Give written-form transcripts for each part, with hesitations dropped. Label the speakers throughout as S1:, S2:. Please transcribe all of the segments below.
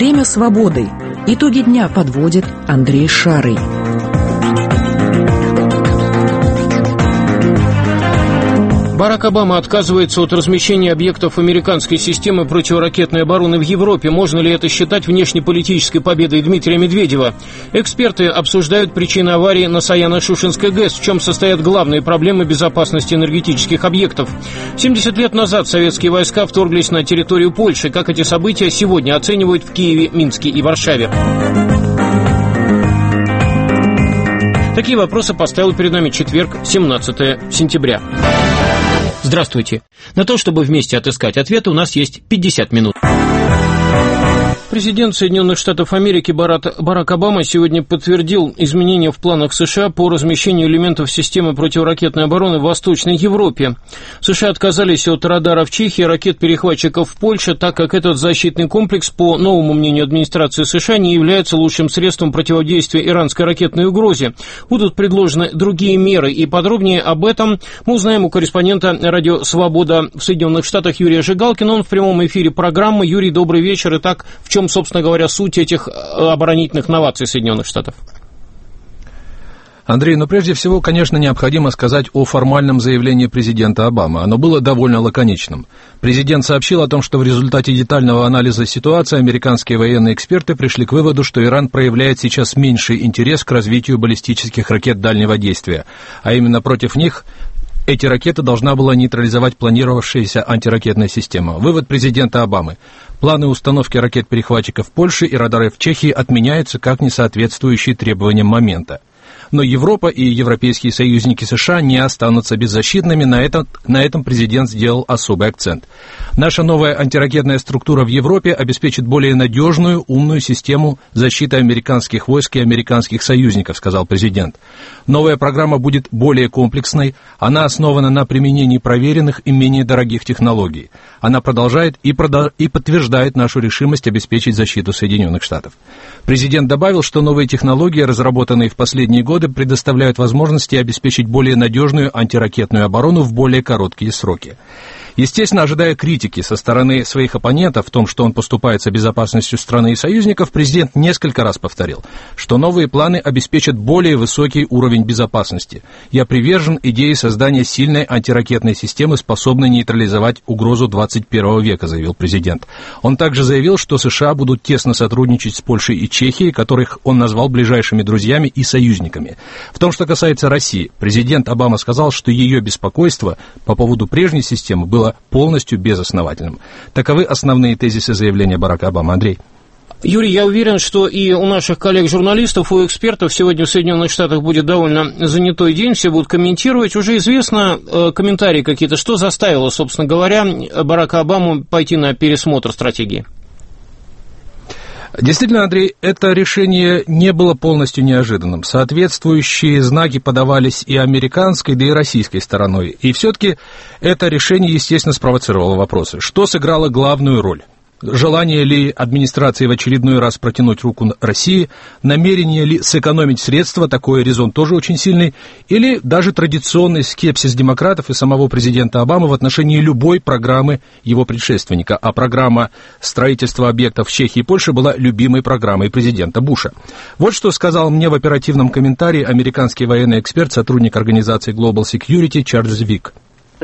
S1: Время свободы. Итоги дня подводит Андрей Шарый.
S2: Барак Обама отказывается от размещения объектов американской системы противоракетной обороны в Европе. Можно ли это считать внешнеполитической победой Дмитрия Медведева? Эксперты обсуждают причины аварии на Саяно-Шушенской ГЭС, в чем состоят главные проблемы безопасности энергетических объектов. 70 лет назад советские войска вторглись на территорию Польши. Как эти события сегодня оценивают в Киеве, Минске и Варшаве? Такие вопросы поставил перед нами четверг, 17 сентября. Здравствуйте. На то, чтобы вместе отыскать ответы, у нас есть 50 минут. Президент Соединенных Штатов Америки Барак Обама сегодня подтвердил изменения в планах США по размещению элементов системы противоракетной обороны в Восточной Европе. США отказались от радаров в Чехии и ракет-перехватчиков в Польше, так как этот защитный комплекс, по новому мнению администрации США, не является лучшим средством противодействия иранской ракетной угрозе. Будут предложены другие меры, и подробнее об этом мы узнаем у корреспондента радио «Свобода» в Соединенных Штатах Юрия Жигалкина. Он в прямом эфире программы. Юрий, добрый вечер. Итак, в чем, собственно говоря, суть этих оборонительных новаций Соединенных Штатов?
S3: Андрей, прежде всего, конечно, необходимо сказать о формальном заявлении президента Обамы. Оно было довольно лаконичным. Президент сообщил о том, что в результате детального анализа ситуации американские военные эксперты пришли к выводу, что Иран проявляет сейчас меньший интерес к развитию баллистических ракет дальнего действия, а именно против них эти ракеты должна была нейтрализовать планировавшаяся антиракетная система. Вывод президента Обамы. Планы установки ракет-перехватчиков в Польше и радары в Чехии отменяются как не соответствующие требованиям момента. Но Европа и европейские союзники США не останутся беззащитными, на этом президент сделал особый акцент. Наша новая антиракетная структура в Европе обеспечит более надежную, умную систему защиты американских войск и американских союзников, сказал президент. Новая программа будет более комплексной, она основана на применении проверенных и менее дорогих технологий. Она продолжает и подтверждает нашу решимость обеспечить защиту Соединенных Штатов. Президент добавил, что новые технологии, разработанные в последние годы, предоставляют возможности обеспечить более надежную антиракетную оборону в более короткие сроки. Естественно, ожидая критики со стороны своих оппонентов в том, что он поступает с безопасностью страны и союзников, президент несколько раз повторил, что новые планы обеспечат более высокий уровень безопасности. «Я привержен идее создания сильной антиракетной системы, способной нейтрализовать угрозу 21 века», заявил президент. Он также заявил, что США будут тесно сотрудничать с Польшей и Чехией, которых он назвал ближайшими друзьями и союзниками. В том, что касается России, президент Обама сказал, что ее беспокойство по поводу прежней системы было полностью безосновательным. Таковы основные тезисы заявления Барака Обамы. Андрей.
S2: Юрий, я уверен, что и у наших коллег-журналистов, у экспертов сегодня в Соединенных Штатах будет довольно занятой день, все будут комментировать. Уже известно, комментарии какие-то, что заставило, собственно говоря, Барака Обаму пойти на пересмотр стратегии?
S3: Действительно, Андрей, это решение не было полностью неожиданным. Соответствующие знаки подавались и американской, да и российской стороной. И все-таки это решение, естественно, спровоцировало вопросы. Что сыграло главную роль? Желание ли администрации в очередной раз протянуть руку России, намерение ли сэкономить средства, такой резон тоже очень сильный, или даже традиционный скепсис демократов и самого президента Обамы в отношении любой программы его предшественника, а программа строительства объектов в Чехии и Польше была любимой программой президента Буша. Вот что сказал мне в оперативном комментарии американский военный эксперт, сотрудник организации Global Security Чарльз Вик.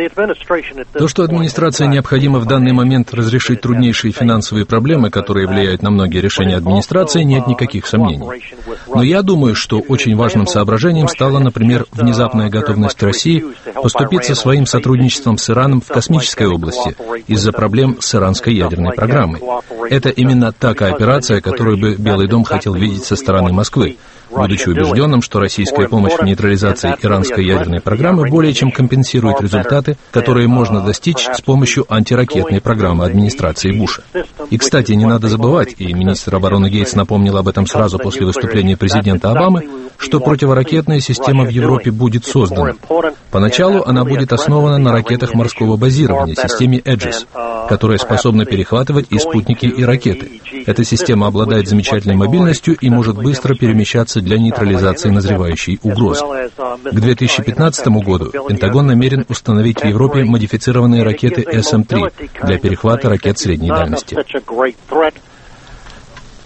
S3: То, что администрации необходимо в данный момент разрешить труднейшие финансовые проблемы, которые влияют на многие решения администрации, нет никаких сомнений. Но я думаю, что очень важным соображением стала, например, внезапная готовность России поступиться своим сотрудничеством с Ираном в космической области из-за проблем с иранской ядерной программой. Это именно та кооперация, которую бы Белый дом хотел видеть со стороны Москвы, будучи убежденным, что российская помощь в нейтрализации иранской ядерной программы более чем компенсирует результаты, которые можно достичь с помощью антиракетной программы администрации Буша. И, кстати, не надо забывать, и министр обороны Гейтс напомнил об этом сразу после выступления президента Обамы, что противоракетная система в Европе будет создана. Поначалу она будет основана на ракетах морского базирования, системе Aegis, которая способна перехватывать и спутники, и ракеты. Эта система обладает замечательной мобильностью и может быстро перемещаться для нейтрализации назревающей угрозы. К 2015 году Пентагон намерен установить в Европе модифицированные ракеты SM-3 для перехвата ракет средней дальности.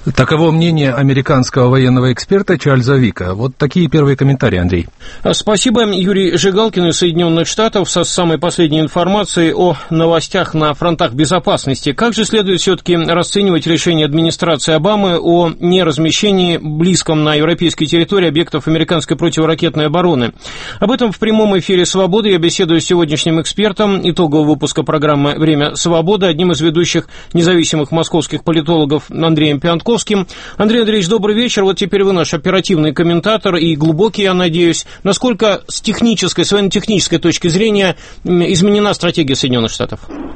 S3: Таково мнение американского военного эксперта Чарльза Вика. Вот такие первые комментарии, Андрей.
S2: Спасибо. Юрий Жигалкин из Соединенных Штатов со самой последней информацией о новостях на фронтах безопасности. Как же следует все-таки расценивать решение администрации Обамы о неразмещении близком на европейской территории объектов американской противоракетной обороны? Об этом в прямом эфире «Свободы» я беседую с сегодняшним экспертом итогового выпуска программы «Время свободы», одним из ведущих независимых московских политологов Андреем Пиантковским. Андрей Андреевич, добрый вечер. Вот теперь вы наш оперативный комментатор и глубокий, я надеюсь. Насколько с технической, с военно-технической точки зрения изменена стратегия Соединенных Штатов?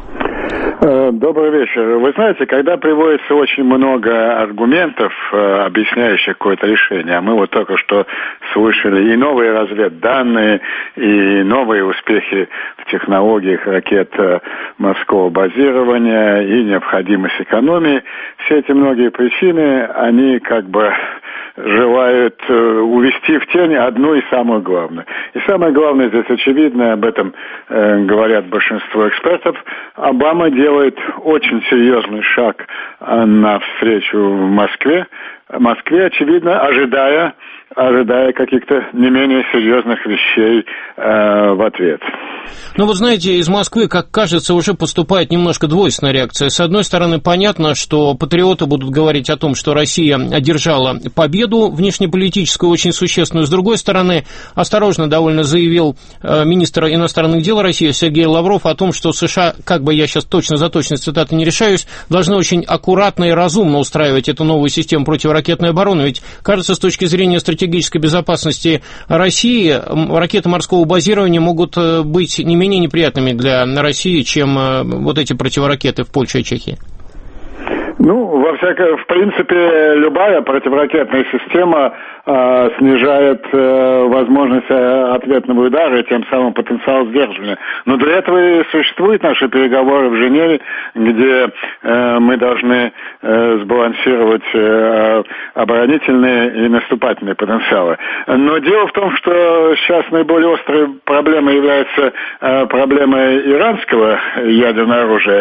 S4: Добрый вечер. Вы знаете, когда приводится очень много аргументов, объясняющих какое-то решение, а мы вот только что слышали и новые разведданные, и новые успехи в технологиях ракет морского базирования, и необходимость экономии, все эти многие причины, они как бы желают увести в тень одну и самую главную. И самое главное здесь очевидно, об этом говорят большинство экспертов, Обама делает очень серьезный шаг навстречу в Москве, очевидно, ожидая каких-то не менее серьезных вещей в ответ.
S2: Ну, вот знаете, из Москвы, как кажется, уже поступает немножко двойственная реакция. С одной стороны, понятно, что патриоты будут говорить о том, что Россия одержала победу внешнеполитическую, очень существенную. С другой стороны, осторожно довольно заявил министр иностранных дел России Сергей Лавров о том, что США, как бы я сейчас точно за точность цитаты не решаюсь, должны очень аккуратно и разумно устраивать эту новую систему противоракетной обороны. Ведь, кажется, с точки зрения стратегической безопасности России, ракеты морского базирования могут быть не менее неприятными для России, чем вот эти противоракеты в Польше и Чехии.
S4: Ну, в принципе, любая противоракетная система снижает возможность ответного удара и тем самым потенциал сдерживания. Но для этого и существуют наши переговоры в Женеве, где мы должны сбалансировать оборонительные и наступательные потенциалы. Но дело в том, что сейчас наиболее острой проблемой является проблема иранского ядерного оружия,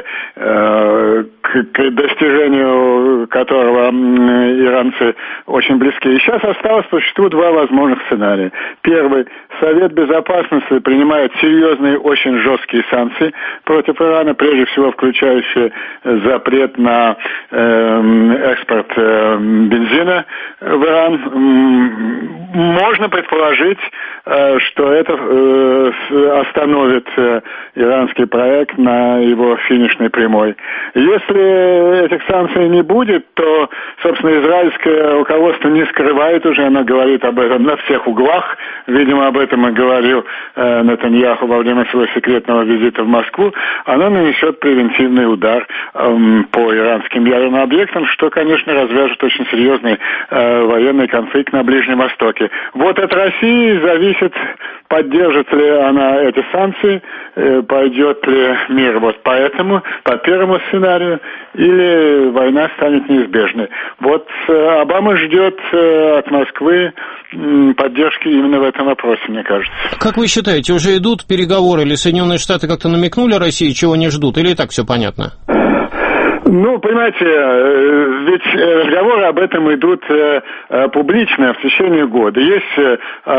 S4: к достижению которого иранцы очень близки. И сейчас существует два возможных сценария. Первый. Совет Безопасности принимает серьезные, очень жесткие санкции против Ирана, прежде всего включающие запрет на экспорт бензина в Иран. Можно предположить, что это остановит иранский проект на его финишной прямой. Если этих санкций не будет, то, собственно, израильское руководство не скрывает уже, оно говорит об этом на всех углах. Видимо, об этом и говорил Нетаньяху во время своего секретного визита в Москву. Оно нанесет превентивный удар по иранским ядерным объектам, что, конечно, развяжет очень серьезный военный конфликт на Ближнем Востоке. Вот от России зависит, поддержит ли она эти санкции, пойдет ли мир вот по первому сценарию, или война станет неизбежной. Вот Обама ждет от Москвы поддержки именно в этом вопросе, мне кажется.
S2: Как вы считаете, уже идут переговоры, или Соединенные Штаты как-то намекнули России, чего не ждут, или и так все понятно?
S4: Ну, понимаете, ведь разговоры об этом идут публично в течение года. Есть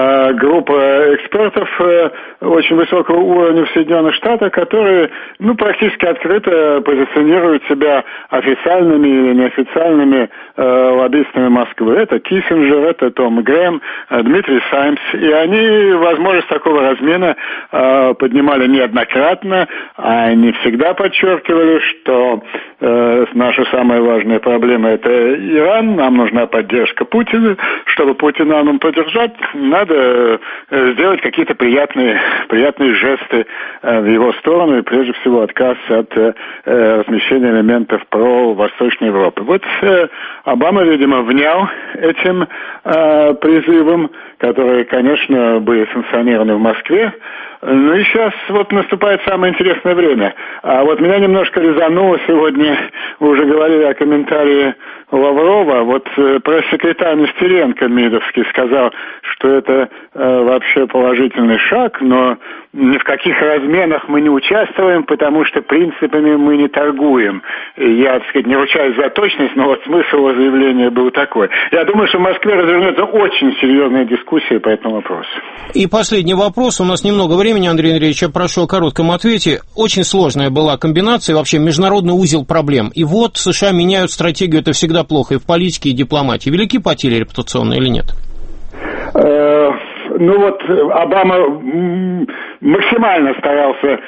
S4: группа экспертов очень высокого уровня в Соединенных Штатах, которые, практически открыто позиционируют себя официальными или неофициальными лоббистами Москвы. Это Киссинджер, это Том Грэм, Дмитрий Саймс. И они возможность такого размена поднимали неоднократно, а не всегда подчеркивали, что наша самая важная проблема – это Иран, нам нужна поддержка Путина. Чтобы Путина нам поддержать, надо сделать какие-то приятные жесты в его сторону, и прежде всего отказ от размещения элементов про Восточной Европы. Вот Обама, видимо, внял этим призывом, которые, конечно, были санкционированы в Москве. Ну и сейчас вот наступает самое интересное время. А вот меня немножко резануло сегодня, вы уже говорили о комментарии Лаврова, вот пресс-секретарь Нестеренко Мидовский сказал, что это вообще положительный шаг, но ни в каких разменах мы не участвуем, потому что принципами мы не торгуем. Я, так сказать, не ручаюсь за точность, но вот смысл его заявления был такой. Я думаю, что в Москве развернется очень серьезная дискуссия по этому вопросу.
S2: И последний вопрос. У нас немного времени, Андрей Андреевич, я прошу о коротком ответе. Очень сложная была комбинация, вообще международный узел проблем. И вот США меняют стратегию, это всегда плохо и в политике, и в дипломатии. Велики потери репутационные или нет?
S4: Ну вот Обама максимально старался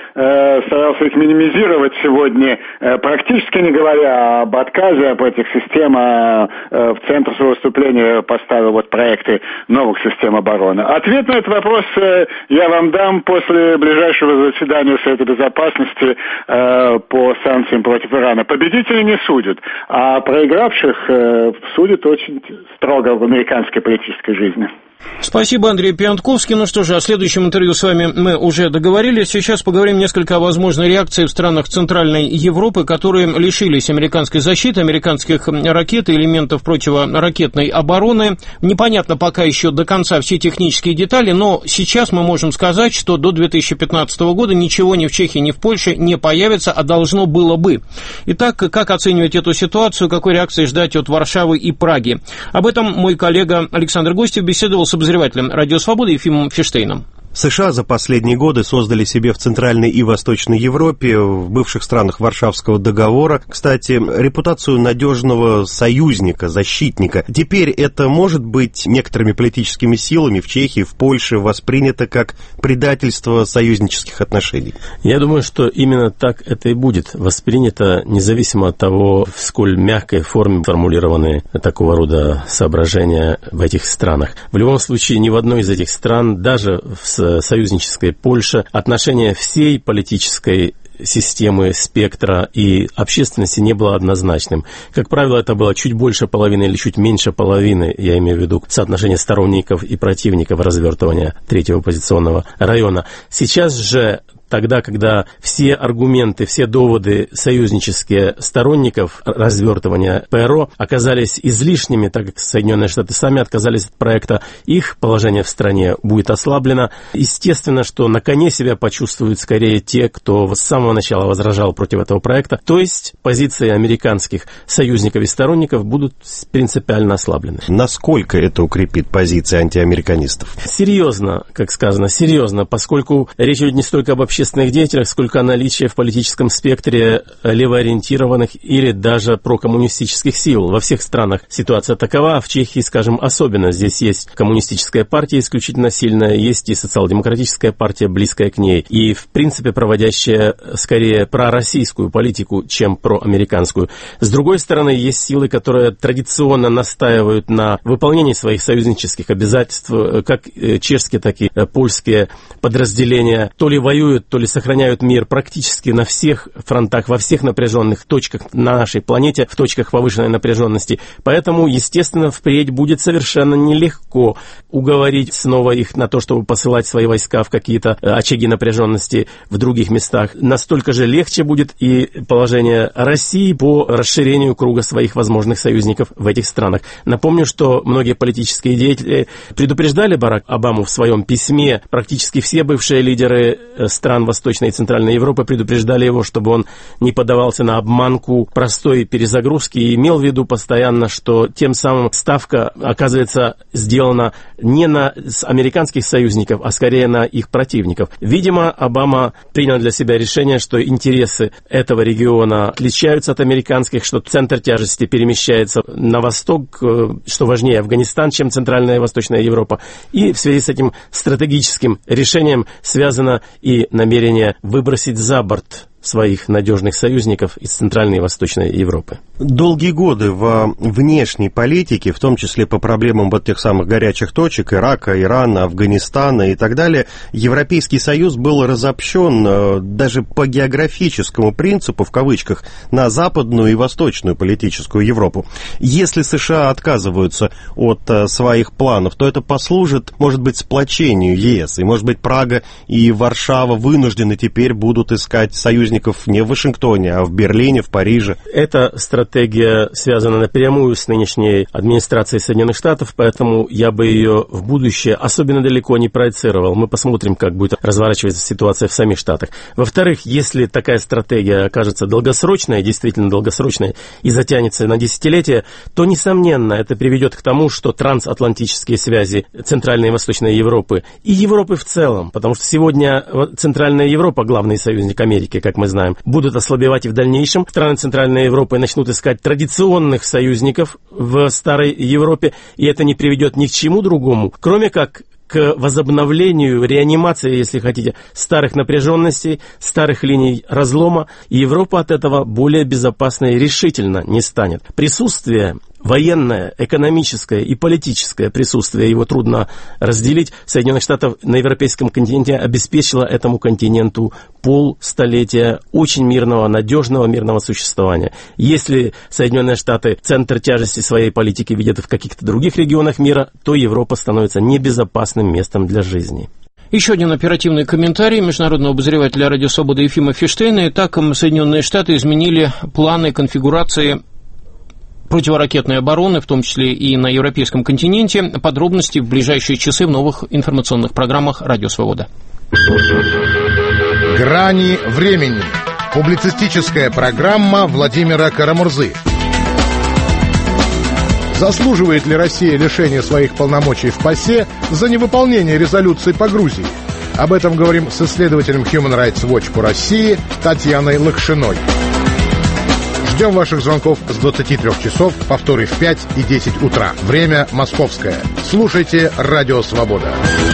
S4: их минимизировать сегодня, практически не говоря об отказе от этих систем, в центр своего выступления поставил вот проекты новых систем обороны. Ответ на этот вопрос я вам дам после ближайшего заседания Совета Безопасности по санкциям против Ирана. Победителей не судят, а проигравших судят очень строго в американской политической жизни.
S2: Спасибо, Андрей Пиантковский. Ну что же, о следующем интервью с вами мы уже договорились. Сейчас поговорим несколько о возможной реакции в странах Центральной Европы, которые лишились американской защиты, американских ракет и элементов противоракетной обороны. Непонятно пока еще до конца все технические детали, но сейчас мы можем сказать, что до 2015 года ничего ни в Чехии, ни в Польше не появится, а должно было бы. Итак, как оценивать эту ситуацию, какой реакции ждать от Варшавы и Праги? Об этом мой коллега Александр Гостев беседовал с обозревателем «Радио Свобода» Ефимом Фиштейном.
S5: США за последние годы создали себе в Центральной и Восточной Европе, в бывших странах Варшавского договора, кстати, репутацию надежного союзника, защитника. Теперь это может быть некоторыми политическими силами в Чехии, в Польше воспринято как предательство союзнических отношений.
S6: Я думаю, что именно так это и будет воспринято, независимо от того, в сколь мягкой форме формулированы такого рода соображения в этих странах. В любом случае, ни в одной из этих стран, даже в союзнической Польше, отношение всей политической системы, спектра и общественности не было однозначным. Как правило, это было чуть больше половины или чуть меньше половины, я имею в виду соотношение сторонников и противников развертывания третьего оппозиционного района. Сейчас же, тогда, когда все аргументы, все доводы союзнические сторонников развертывания ПРО оказались излишними, так как Соединенные Штаты сами отказались от проекта, их положение в стране будет ослаблено. Естественно, что на коне себя почувствуют скорее те, кто с самого начала возражал против этого проекта, то есть позиции американских союзников и сторонников будут принципиально ослаблены.
S5: Насколько это укрепит позиции антиамериканистов?
S6: Серьезно, как сказано, серьезно, поскольку речь идет не столько об общественных деятелях, сколько о наличии в политическом спектре левоориентированных или даже прокоммунистических сил. Во всех странах ситуация такова, в Чехии, скажем, особенно. Здесь есть коммунистическая партия исключительно сильная, есть и социал-демократическая партия, близкая к ней, и, в принципе, проводящая скорее пророссийскую политику, чем проамериканскую. С другой стороны, есть силы, которые традиционно настаивают на выполнении своих союзнических обязательств, как чешские, так и польские подразделения, то ли воюют, то ли сохраняют мир практически на всех фронтах, во всех напряженных точках на нашей планете, в точках повышенной напряженности. Поэтому, естественно, впредь будет совершенно нелегко уговорить снова их на то, чтобы посылать свои войска в какие-то очаги напряженности в других местах. Настолько же легче будет и положение России по расширению круга своих возможных союзников в этих странах. Напомню, что многие политические деятели предупреждали Барака Обаму в своем письме. Практически все бывшие лидеры стран Восточной и Центральной Европы предупреждали его, чтобы он не поддавался на обманку простой перезагрузки и имел в виду постоянно, что тем самым ставка оказывается сделана не на американских союзников, а скорее на их противников. Видимо, Обама принял для себя решение, что интересы этого региона отличаются от американских, что центр тяжести перемещается на восток, что важнее Афганистан, чем Центральная и Восточная Европа. И в связи с этим стратегическим решением связано и намерение выбросить за борт своих надежных союзников из Центральной и Восточной Европы.
S5: Долгие годы во внешней политике, в том числе по проблемам вот тех самых горячих точек, Ирака, Ирана, Афганистана и так далее, Европейский Союз был разобщен даже по географическому принципу, в кавычках, на Западную и Восточную политическую Европу. Если США отказываются от своих планов, то это послужит, может быть, сплочению ЕС, и, может быть, Прага и Варшава вынуждены теперь будут искать союзников союзников не в Вашингтоне, а в Берлине, в Париже.
S6: Эта стратегия связана напрямую с нынешней администрацией Соединенных Штатов, поэтому я бы ее в будущее особенно далеко не проецировал. Мы посмотрим, как будет разворачиваться ситуация в самих Штатах. Во-вторых, если такая стратегия окажется долгосрочной, действительно долгосрочной, и затянется на десятилетия, то, несомненно, это приведет к тому, что трансатлантические связи Центральной и Восточной Европы и Европы в целом, потому что сегодня Центральная Европа, главный союзник Америки, как мы знаем, будут ослабевать и в дальнейшем. Страны Центральной Европы начнут искать традиционных союзников в Старой Европе, и это не приведет ни к чему другому, кроме как к возобновлению, реанимации, если хотите, старых напряженностей, старых линий разлома, и Европа от этого более безопасной решительно не станет. Присутствие военное, экономическое и политическое присутствие, его трудно разделить, Соединенных Штатов на европейском континенте обеспечило этому континенту полстолетия очень мирного, надежного мирного существования. Если Соединенные Штаты центр тяжести своей политики видят в каких-то других регионах мира, то Европа становится небезопасным местом для жизни.
S2: Еще один оперативный комментарий международного обозревателя «Радио Свобода» Ефима Фиштейна. Итак, Соединенные Штаты изменили планы конфигурации противоракетной обороны, в том числе и на европейском континенте. Подробности в ближайшие часы в новых информационных программах «Радио Свобода».
S7: «Грани времени». Публицистическая программа Владимира Карамурзы. Заслуживает ли Россия лишения своих полномочий в ПАСЕ за невыполнение резолюции по Грузии? Об этом говорим с исследователем Human Rights Watch по России Татьяной Лакшиной. Ждем ваших звонков с 23 часов, повторы в 5 и 10 утра. Время московское. Слушайте «Радио Свобода».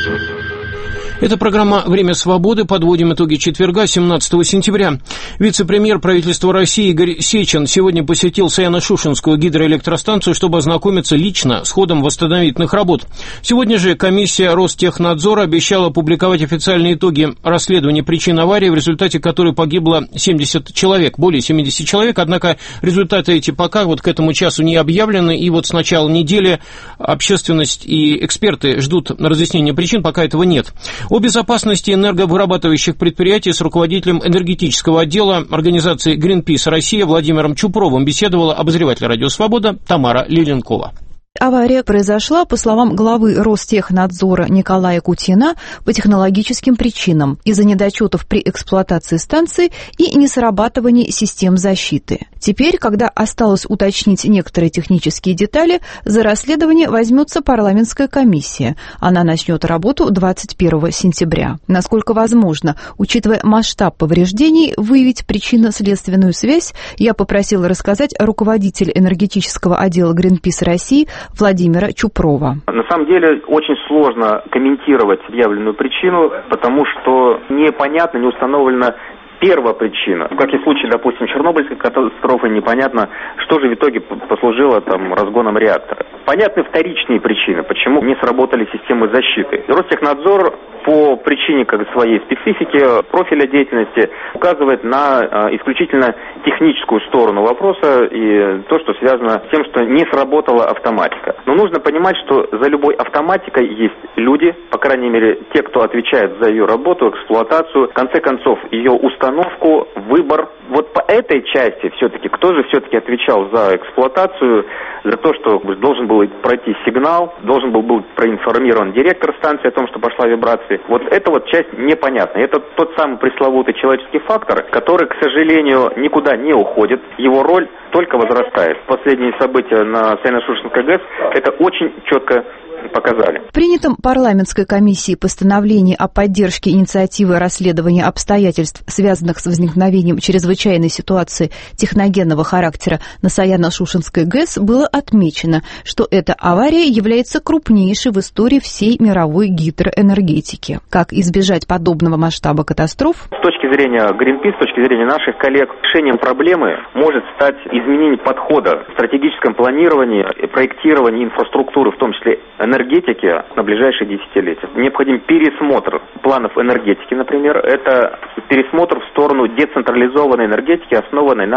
S2: Это программа «Время свободы». Подводим итоги четверга, 17 сентября. Вице-премьер правительства России Игорь Сечин сегодня посетил Саяно-Шушенскую гидроэлектростанцию, чтобы ознакомиться лично с ходом восстановительных работ. Сегодня же комиссия Ростехнадзора обещала опубликовать официальные итоги расследования причин аварии, в результате которой погибло 70 человек, более 70 человек. Однако результаты эти пока вот к этому часу не объявлены. И вот с начала недели общественность и эксперты ждут разъяснения причин, пока этого нет. О безопасности энерговырабатывающих предприятий с руководителем энергетического отдела организации Greenpeace Россия Владимиром Чупровым беседовала обозреватель «Радио Свобода» Тамара Лиленкова.
S8: Авария произошла, по словам главы Ростехнадзора Николая Кутина, по технологическим причинам из-за недочетов при эксплуатации станции и несрабатывания систем защиты. Теперь, когда осталось уточнить некоторые технические детали, за расследование возьмется парламентская комиссия. Она начнет работу 21 сентября. Насколько возможно, учитывая масштаб повреждений, выявить причинно-следственную связь, я попросила рассказать руководитель энергетического отдела Greenpeace России Владимира Чупрова.
S9: На самом деле очень сложно комментировать объявленную причину, потому что непонятно, не установлена первопричина. Как и в случае, допустим, Чернобыльской катастрофы, непонятно, что же в итоге послужило разгоном реактора. Понятны вторичные причины, почему не сработали системы защиты. Ростехнадзор по причине своей специфики, профиля деятельности указывает на исключительно техническую сторону вопроса и то, что связано с тем, что не сработала автоматика. Но нужно понимать, что за любой автоматикой есть люди, по крайней мере, те, кто отвечает за ее работу, эксплуатацию, в конце концов, ее установку, выбор. Вот по этой части все-таки, кто же все-таки отвечал за эксплуатацию, за то, что должен был пройти сигнал, должен был проинформирован директор станции о том, что пошла вибрация. Вот эта часть непонятна. Это тот самый пресловутый человеческий фактор, который, к сожалению, никуда не уходит. Его роль только возрастает. Последние события на Саяно-Шушенской ГЭС это очень четко показали.
S8: В принятом парламентской комиссией постановлении о поддержке инициативы расследования обстоятельств, связанных с возникновением чрезвычайной ситуации техногенного характера на Саяно-Шушенской ГЭС, было отмечено, что эта авария является крупнейшей в истории всей мировой гидроэнергетики. Как избежать подобного масштаба катастроф?
S9: С точки зрения Greenpeace, с точки зрения наших коллег, решением проблемы может стать изменение подхода в стратегическом планировании, проектировании инфраструктуры, в том числе энергетики, на ближайшие десятилетия. Необходим пересмотр планов энергетики, например. Это пересмотр в сторону децентрализованной энергетики, основанной на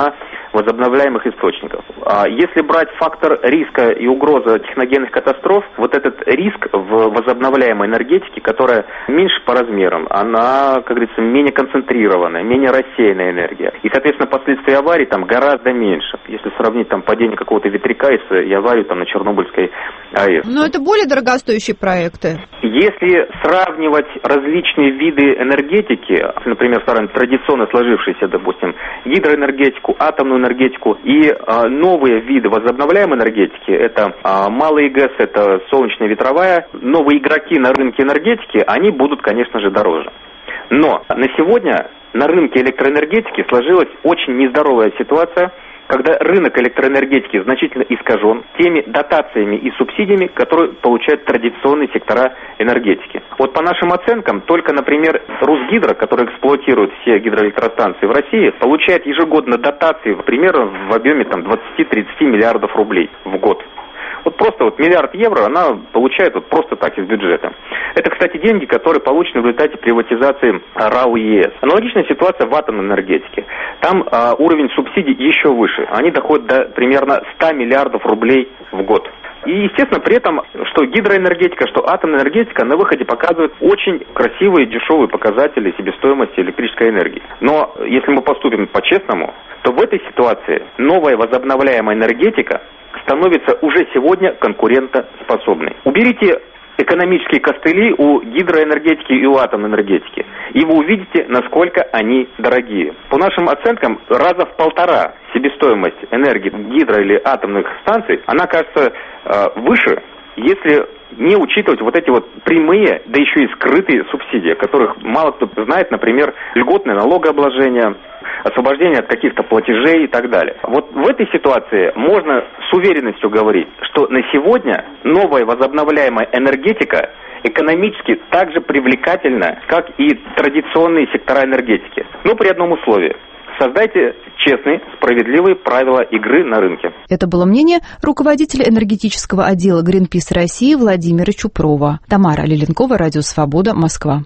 S9: возобновляемых источников. Если брать фактор риска и угрозы техногенных катастроф, вот этот риск в возобновляемой энергетике, которая меньше по размерам, она, как говорится, менее концентрированная, менее рассеянная энергия. И, соответственно, последствия аварий там гораздо меньше. Если сравнить там падение какого-то ветряка и аварию там на Чернобыльской АЭС.
S8: Но это более дорогостоящие проекты.
S9: Если сравнивать различные виды энергетики, например, традиционно сложившиеся, допустим, гидроэнергетику, атомную энергетику и новые виды возобновляемой энергетики, это малый ГЭС, это солнечная, ветровая, новые игроки на рынке энергетики, они будут, конечно же, дороже. Но на сегодня на рынке электроэнергетики сложилась очень нездоровая ситуация, когда рынок электроэнергетики значительно искажен теми дотациями и субсидиями, которые получают традиционные сектора энергетики. Вот по нашим оценкам, только, например, Русгидро, который эксплуатирует все гидроэлектростанции в России, получает ежегодно дотации примерно в объеме 20-30 миллиардов рублей в год. Вот просто миллиард евро она получает просто так из бюджета. Это, кстати, деньги, которые получены в результате приватизации РАО ЕС. Аналогичная ситуация в атомной энергетике. Там уровень субсидий еще выше. Они доходят до примерно 100 миллиардов рублей в год. И, естественно, при этом, что гидроэнергетика, что атомная энергетика на выходе показывают очень красивые, дешевые показатели себестоимости электрической энергии. Но если мы поступим по-честному, то в этой ситуации новая возобновляемая энергетика становится уже сегодня конкурентоспособной. Уберите экономические костыли у гидроэнергетики и у атомной энергетики, и вы увидите, насколько они дорогие. По нашим оценкам, раза в 1,5 себестоимость энергии гидро- или атомных станций, она кажется выше, если не учитывать вот эти прямые, да еще и скрытые субсидии, о которых мало кто знает, например, льготное налогообложение, освобождение от каких-то платежей и так далее. Вот в этой ситуации можно с уверенностью говорить, что на сегодня новая возобновляемая энергетика экономически так же привлекательна, как и традиционные сектора энергетики. Но при одном условии. Создайте честные, справедливые правила игры на рынке.
S8: Это было мнение руководителя энергетического отдела Greenpeace России Владимира Чупрова. Тамара Лиленкова, Радио Свобода, Москва.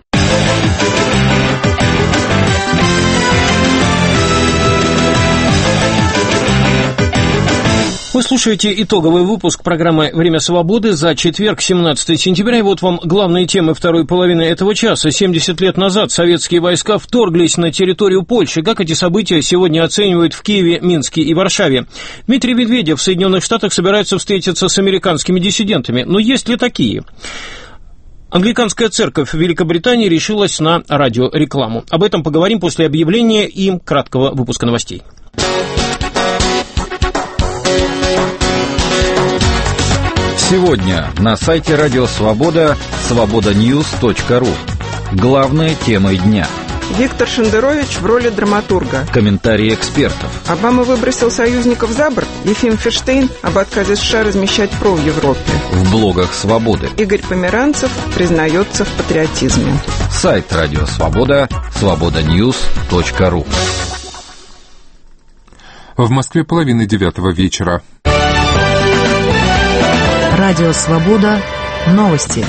S2: Вы слушаете итоговый выпуск программы «Время свободы» за четверг, 17 сентября. И вот вам главные темы второй половины этого часа. 70 лет назад советские войска вторглись на территорию Польши. Как эти события сегодня оценивают в Киеве, Минске и Варшаве? Дмитрий Медведев в Соединенных Штатах собирается встретиться с американскими диссидентами. Но есть ли такие? Англиканская церковь в Великобритании решилась на радиорекламу. Об этом поговорим после объявления и краткого выпуска новостей.
S10: Сегодня на сайте Радио Свобода свободаньюз.ру. Главные темы дня.
S11: Виктор Шендерович в роли драматурга.
S10: Комментарии экспертов.
S11: Обама выбросил союзников за борт. Ефим Ферштейн об отказе США размещать ПРО в Европе.
S10: В блогах Свободы.
S11: Игорь Померанцев признается в патриотизме.
S10: Сайт Радио Свобода свободаньюз.ру.
S12: В Москве 8:30 вечера.
S1: Радио «Свобода». Новости.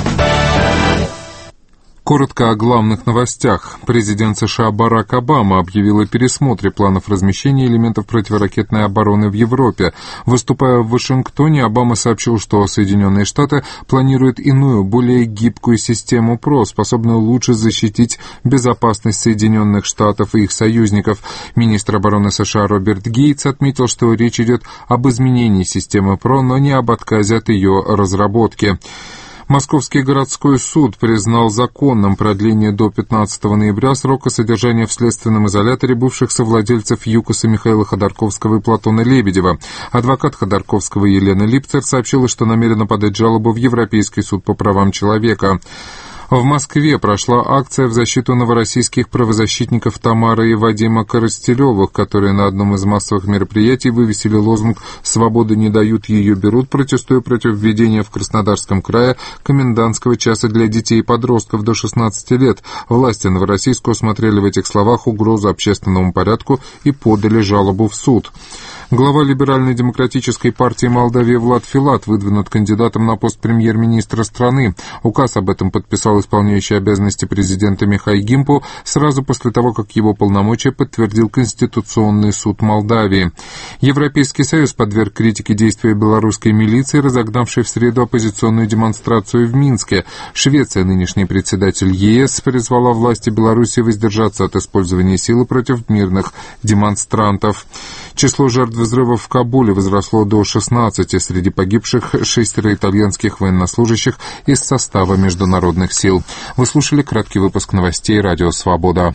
S12: Коротко о главных новостях. Президент США Барак Обама объявил о пересмотре планов размещения элементов противоракетной обороны в Европе. Выступая в Вашингтоне, Обама сообщил, что Соединенные Штаты планируют иную, более гибкую систему ПРО, способную лучше защитить безопасность Соединенных Штатов и их союзников. Министр обороны США Роберт Гейтс отметил, что речь идет об изменении системы ПРО, но не об отказе от ее разработки. Московский городской суд признал законным продление до 15 ноября срока содержания в следственном изоляторе бывших совладельцев ЮКОСа Михаила Ходорковского и Платона Лебедева. Адвокат Ходорковского Елена Липцер сообщила, что намерена подать жалобу в Европейский суд по правам человека. В Москве прошла акция в защиту новороссийских правозащитников Тамары и Вадима Коростелевых, которые на одном из массовых мероприятий вывесили лозунг «Свободы не дают, ее берут», протестуя против введения в Краснодарском крае комендантского часа для детей и подростков до 16 лет. Власти Новороссийска усмотрели в этих словах угрозу общественному порядку и подали жалобу в суд. Глава Либерально-демократической партии Молдавии Влад Филат выдвинут кандидатом на пост премьер-министра страны. Указ об этом подписал исполняющий обязанности президента Михай Гимпу сразу после того, как его полномочия подтвердил Конституционный суд Молдавии. Европейский Союз подверг критике действия белорусской милиции, разогнавшей в среду оппозиционную демонстрацию в Минске. Швеция, нынешний председатель ЕС, призвала власти Беларуси воздержаться от использования силы против мирных демонстрантов. Число жертв взрывов в Кабуле возросло до 16. Среди погибших 6 итальянских военнослужащих из состава международных сил. Вы слушали краткий выпуск новостей «Радио Свобода».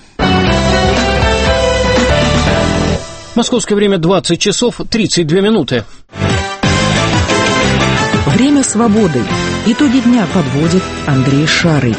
S2: Московское время 20 часов 32 минуты.
S1: Время свободы. Итоги дня подводит Андрей Шарый.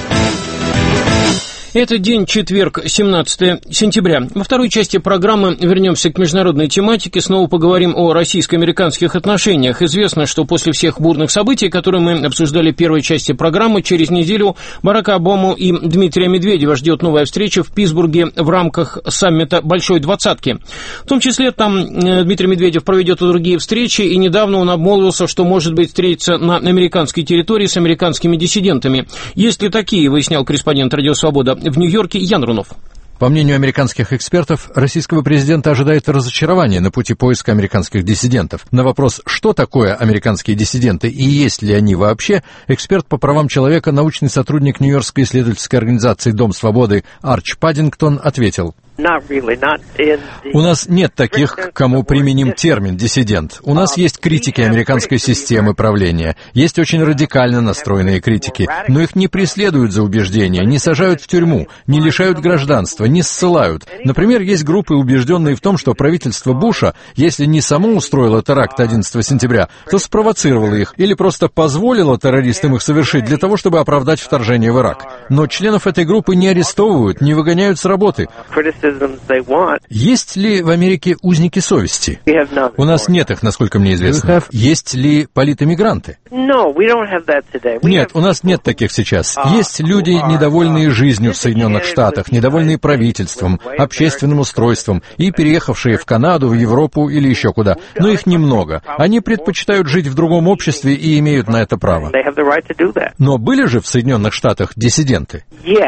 S2: Это день четверг, 17 сентября. Во второй части программы вернемся к международной тематике. Снова поговорим о российско-американских отношениях. Известно, что после всех бурных событий, которые мы обсуждали в первой части программы, через неделю Барака Обаму и Дмитрия Медведева ждет новая встреча в Питтсбурге в рамках саммита Большой Двадцатки. В том числе там Дмитрий Медведев проведет и другие встречи, и недавно он обмолвился, что, может быть, встретиться на американской территории с американскими диссидентами. Есть ли такие, выяснял корреспондент «Радио Свобода» в Нью-Йорке Ян Рунов.
S3: По мнению американских экспертов, российского президента ожидает разочарование на пути поиска американских диссидентов. На вопрос, что такое американские диссиденты и есть ли они вообще, эксперт по правам человека, научный сотрудник Нью-Йоркской исследовательской организации «Дом свободы» Арч Паддингтон ответил: у нас нет таких, к кому применим термин «диссидент». У нас есть критики американской системы правления, есть очень радикально настроенные критики, но их не преследуют за убеждения, не сажают в тюрьму, не лишают гражданства, не ссылают. Например, есть группы, убежденные в том, что правительство Буша, если не само устроило теракт 11 сентября, то спровоцировало их или просто позволило террористам их совершить для того, чтобы оправдать вторжение в Ирак. Но членов этой группы не арестовывают, не выгоняют с работы. Есть ли в Америке узники совести? У нас нет их, насколько мне известно. Есть ли политэмигранты? Нет, у нас нет таких сейчас. Есть люди, недовольные жизнью в Соединенных Штатах, недовольные правительством, общественным устройством и переехавшие в Канаду, в Европу или еще куда. Но их немного. Они предпочитают жить в другом обществе и имеют на это право. Но были же в Соединенных Штатах диссиденты?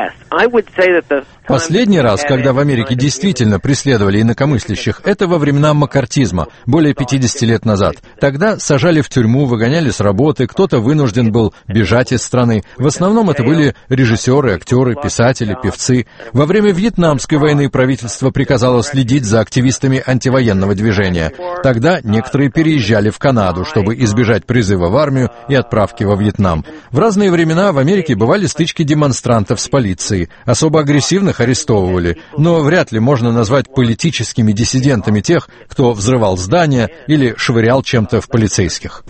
S3: Последний раз, когда в Америке действительно преследовали инакомыслящих, это во времена маккартизма, более 50 лет назад. Тогда сажали в тюрьму, выгоняли с работы, кто-то вынужден был бежать из страны. В основном это были режиссеры, актеры, писатели, певцы. Во время Вьетнамской войны правительство приказало следить за активистами антивоенного движения. Тогда некоторые переезжали в Канаду, чтобы избежать призыва в армию и отправки во Вьетнам. В разные времена в Америке бывали стычки демонстрантов с полицией. Особо агрессивных арестовывали, но вряд ли можно назвать политическими диссидентами тех, кто взрывал здания или швырял чем-то в полицейских.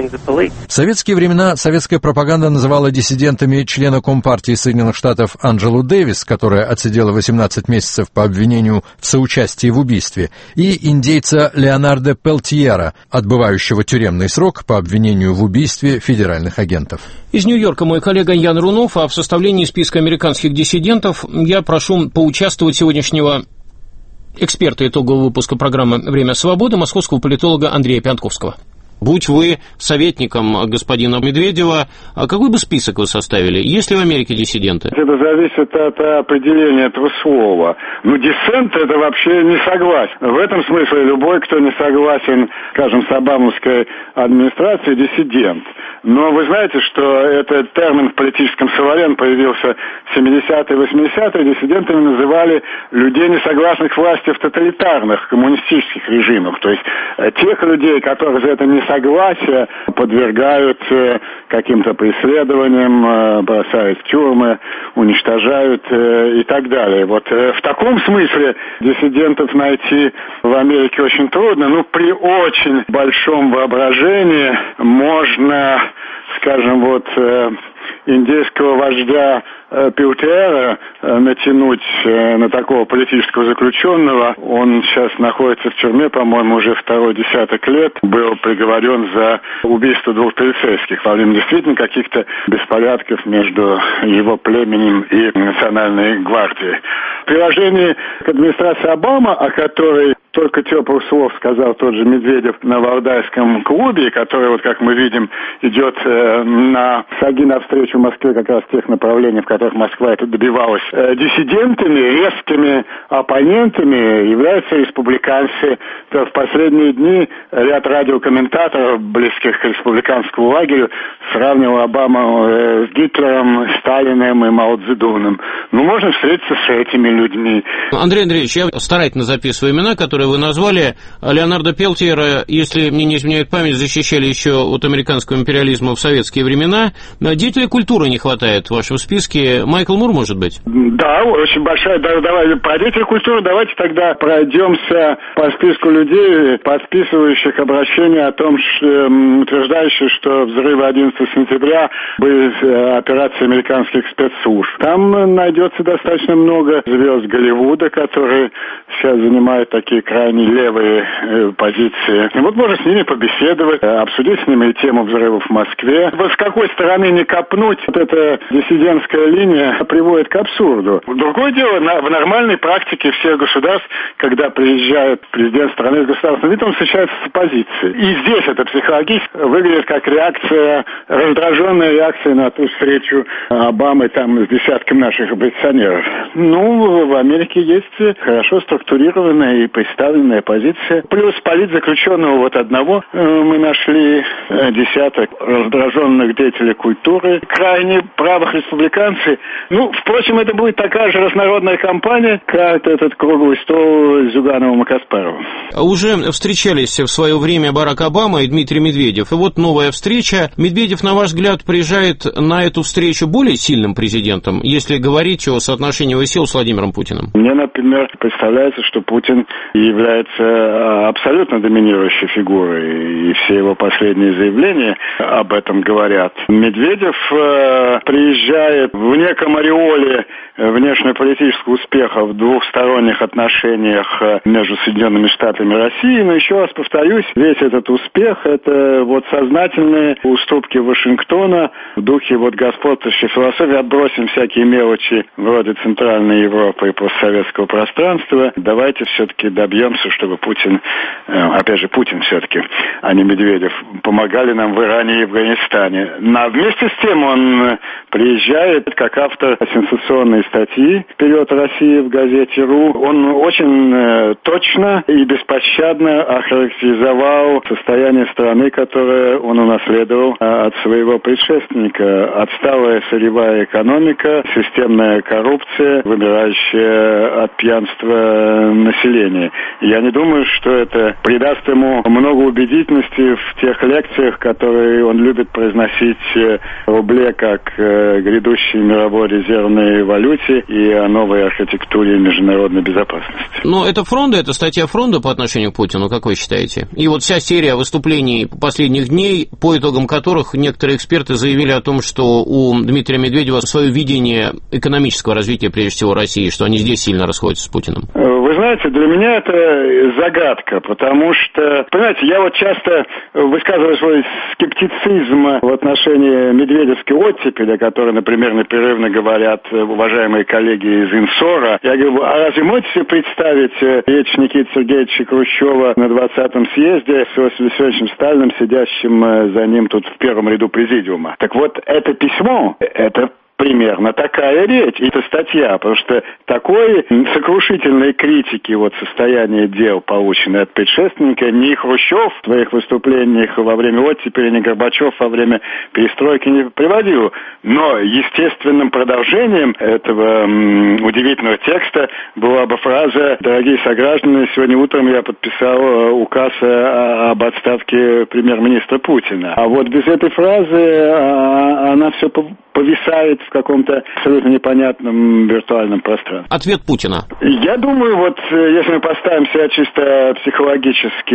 S3: В советские времена советская пропаганда называла диссидентами члена Компартии Соединенных Штатов Анджелу Дэвис, которая отсидела 18 месяцев по обвинению в соучастии в убийстве, и индейца Леонардо Пелтьера, отбывающего тюремный срок по обвинению в убийстве федеральных агентов.
S2: Из Нью-Йорка мой коллега Ян Рунов, а в составлении списка американских диссидентов я прошу поучаствовать сегодняшнего эксперта итогового выпуска программы «Время свободы» московского политолога Андрея Пьянковского. Будь вы советником господина Медведева, какой бы список вы составили? Есть ли в Америке диссиденты?
S4: Это зависит от определения этого слова. Диссент — это вообще не согласен. В этом смысле любой, кто не согласен, скажем, с обамовской администрацией, диссидент. Но вы знаете, что этот термин в политическом словаре появился в 70-е и 80-е. Диссидентами называли людей, не согласных к власти в тоталитарных коммунистических режимах. То есть тех людей, которые за это несогласие подвергают каким-то преследованиям, бросают в тюрьмы, уничтожают и так далее. Вот в таком смысле диссидентов найти в Америке очень трудно. При очень большом воображении можно, скажем, индейского вождя Пилтера натянуть на такого политического заключенного. Он сейчас находится в тюрьме, по-моему, уже второй десяток лет. Был приговорен за убийство 2 полицейских во время действительно каких-то беспорядков между его племенем и Национальной гвардией. В приложении к администрации Обама, о которой столько теплых слов сказал тот же Медведев на Валдайском клубе, который, вот как мы видим, идет на шаги навстречу Москве как раз тех направлений, в которых Москва это добивалась. Диссидентами, резкими оппонентами являются республиканцы. В последние дни ряд радиокомментаторов, близких к республиканскому лагерю, сравнивал Обаму с Гитлером, Сталиным и Мао Цзэдуном. Ну, можно встретиться с этими людьми.
S2: Андрей Андреевич, я старательно записываю имена, которые вы назвали. Леонардо Пелтиера, если мне не изменяет память, защищали еще от американского империализма в советские времена. Деятелей культуры не хватает в вашем списке. Майкл Мур, может быть?
S4: Да, очень большая. Давай, про деятелей культуры давайте тогда пройдемся по списку людей, подписывающих обращение о том, утверждающие, что взрывы 11 сентября были операцией американских спецслужб. Там найдется достаточно много звезд Голливуда, которые сейчас занимают такие крайне левые позиции. И вот можно с ними побеседовать, обсудить с ними тему взрывов в Москве. Вот с какой стороны не копнуть, вот эта диссидентская линия приводит к абсурду. Другое дело, в нормальной практике всех государств, когда приезжает президент страны с государственным видом, он встречается с оппозицией. И здесь это психологически выглядит как реакция, раздраженная реакция на ту встречу Обамы там с десятком наших оппозиционеров. Ну, в Америке есть хорошо структурированная и представленная оппозиция. Плюс политзаключенного вот одного мы нашли десяток раздраженных деятелей культуры, крайне правых республиканцев. Ну, впрочем, это будет такая же разнородная кампания, как этот круглый стол с Зюгановым и Каспаровым.
S2: Уже встречались в свое время Барак Обама и Дмитрий Медведев. И вот новая встреча. Медведев, на ваш взгляд, приезжает на эту встречу более сильным президентом, если говорить о соотношении его сил с Владимиром Путиным?
S4: Мне, например, представляется, что Путин является абсолютно доминирующей фигурой, и все его последние заявления об этом говорят. Медведев приезжает в неком ореоле внешнеполитического успеха в двухсторонних отношениях между Соединенными Штатами и Россией, но еще раз повторюсь, весь этот успех – это вот сознательные уступки Вашингтона в духе вот господствующей философии, отбросим всякие мелочи вроде Центральной Европы и постсоветского пространства, давайте все-таки добьемся, чтобы Путин, опять же Путин все-таки, а не Медведев, помогали нам в Иране и Афганистане. Но вместе с тем он приезжает как автор сенсационной статьи «Вперед России» в газете «РУ». Он очень точно и беспощадно охарактеризовал состояние страны, которое он унаследовал от своего предшественника. Отсталая сырьевая экономика, системная коррупция, вымирающее от пьянства население. Я не думаю, что это придаст ему много убедительности в тех лекциях, которые он любит произносить о рубле как грядущей мировой резервной валюте и о новой архитектуре международной безопасности.
S2: Но это Фронда, это статья Фронда по отношению к Путину, как вы считаете? И вот вся серия выступлений последних дней, по итогам которых некоторые эксперты заявили о том, что у Дмитрия Медведева свое видение экономического развития, прежде всего, России, что они здесь сильно расходятся с Путиным.
S4: Вы знаете, для меня это загадка, потому что, понимаете, я вот часто высказываю свой скептицизм в отношении медведевской оттепели, о которой, например, непрерывно говорят уважаемые коллеги из Инсора. Я говорю, а разве можете себе представить речь Никиты Сергеевича Хрущева на 20-м съезде с Иосифом Виссарионовичем Сталиным, сидящим за ним тут в первом ряду президиума? Так вот, это письмо, это примерно такая речь, и это статья, потому что такой сокрушительной критики вот состояния дел, полученной от предшественника, ни Хрущев в своих выступлениях во время оттепели, ни Горбачев во время перестройки не приводил. Но естественным продолжением этого удивительного текста была бы фраза: «Дорогие сограждане, сегодня утром я подписал указ об отставке премьер-министра Путина». А вот без этой фразы она все повисает в каком-то абсолютно непонятном виртуальном пространстве.
S2: Ответ Путина.
S4: Я думаю, вот если мы поставим себя чисто психологически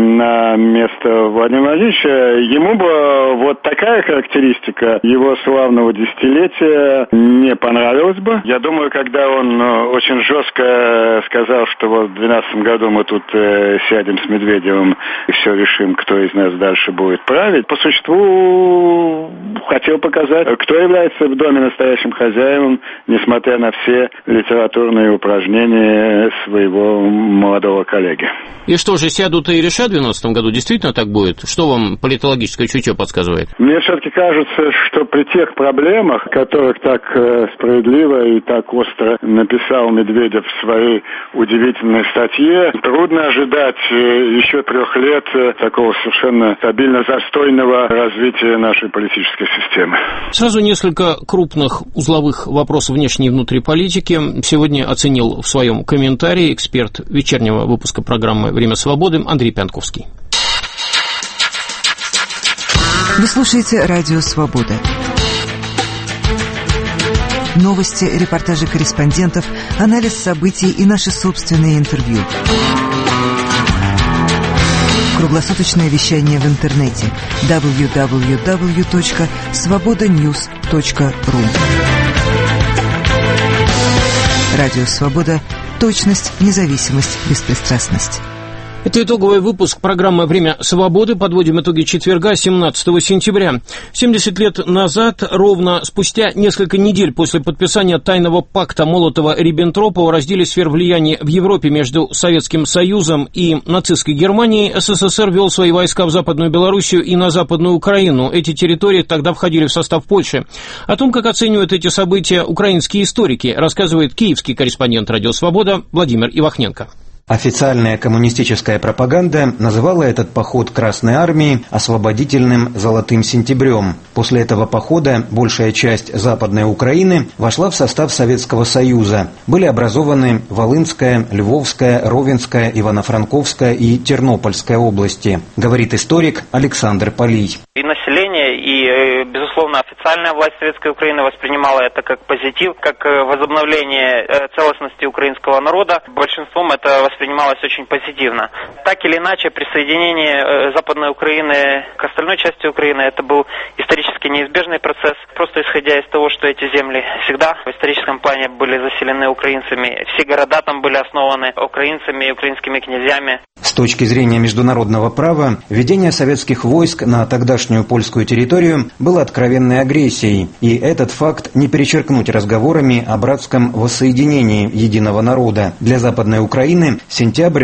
S4: на место Владимира Владимировича, ему бы вот такая характеристика его славного десятилетия не понравилась бы. Я думаю, когда он очень жестко сказал, что вот в 2012 году мы тут сядем с Медведевым и все решим, кто из нас дальше будет править, по существу хотел показать, кто является в Доме сами настоящим хозяевам, несмотря на все литературные упражнения своего молодого коллеги.
S2: И что же, сядут и решат в 2012 году? Действительно так будет? Что вам политологическое чутье подсказывает?
S4: Мне все-таки кажется, что при тех проблемах, которых так справедливо и так остро написал Медведев в своей удивительной статье, трудно ожидать еще 3 лет такого совершенно стабильно застойного развития нашей политической системы.
S2: Сразу несколько крупных узловых вопросов внешней и внутренней политики сегодня оценил в своем комментарии эксперт вечернего выпуска программы «Время свободы» Андрей Пянковский.
S13: Вы слушаете «Радио Свобода». Новости, репортажи корреспондентов, анализ событий и наши собственные интервью. Круглосуточное вещание в интернете www.svobodanews.ru. Радио Свобода. Точность, независимость, беспристрастность.
S2: Это итоговый выпуск программы «Время свободы». Подводим итоги четверга, 17 сентября. 70 лет назад, ровно спустя несколько недель после подписания тайного пакта Молотова-Риббентропа о разделе сфер влияния в Европе между Советским Союзом и нацистской Германией, СССР вел свои войска в Западную Белоруссию и на Западную Украину. Эти территории тогда входили в состав Польши. О том, как оценивают эти события украинские историки, рассказывает киевский корреспондент «Радио Свобода» Владимир Ивахненко.
S14: Официальная коммунистическая пропаганда называла этот поход Красной Армии освободительным «Золотым сентябрем». После этого похода большая часть Западной Украины вошла в состав Советского Союза. Были образованы Волынская, Львовская, Ровенская, Ивано-Франковская и Тернопольская области, говорит историк Александр Полий.
S15: И население, и, безусловно, официальная власть Советской Украины воспринимала это как позитив, как возобновление целостности украинского народа. Большинством это воспринималось очень позитивно. Так или иначе, присоединение Западной Украины к остальной части Украины это был исторически неизбежный процесс, просто исходя из того, что эти земли всегда в историческом плане были заселены украинцами. Все города там были основаны украинцами и украинскими князьями.
S14: С точки зрения международного права, введение советских войск на тогдашнюю польскую территорию было откровенной агрессией, и этот факт не перечеркнуть разговорами о братском воссоединении единого народа. Для Западной Украины сентябрь